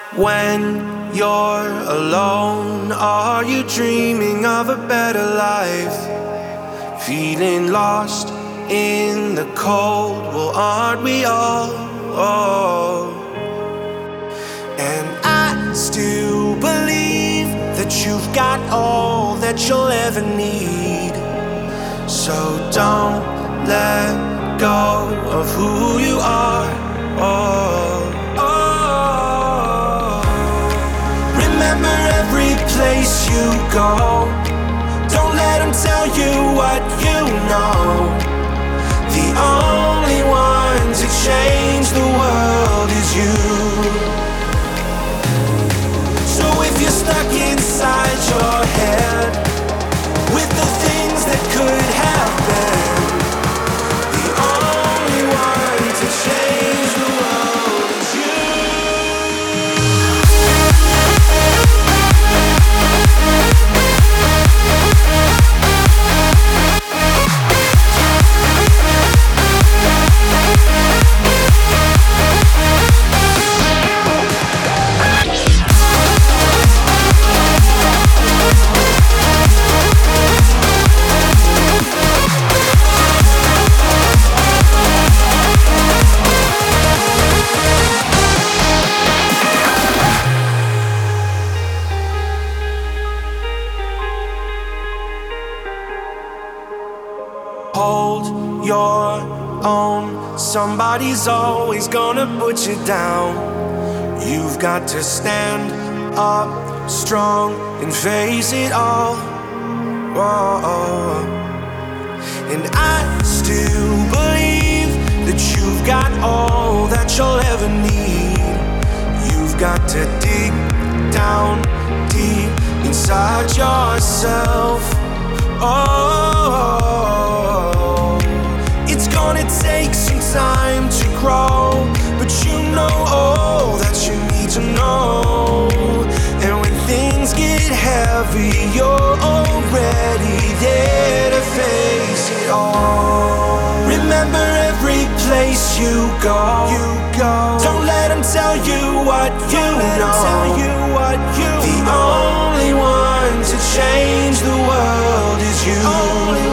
When you're alone, are you dreaming of a better life? Feeling lost in the cold, well, aren't we all? And I still believe that you've got all that you'll ever need. So don't let go of who you are. Remember every place you go. Don't let them tell you what you know. The only one to change the world is you. So if you're stuck inside your head with the things that could have been, the only one to change the world is you. Hold your own. Somebody's always gonna put you down. You've got to stand up strong and face it all. And I still believe that you've got all that you'll ever need. You've got to dig down deep inside yourself. It's gonna take some time to grow, but you know all that you need to know. And when things get heavy, you're already there to face it all. Remember every place you go. Don't let them tell you what you know. The only one to change the world is you.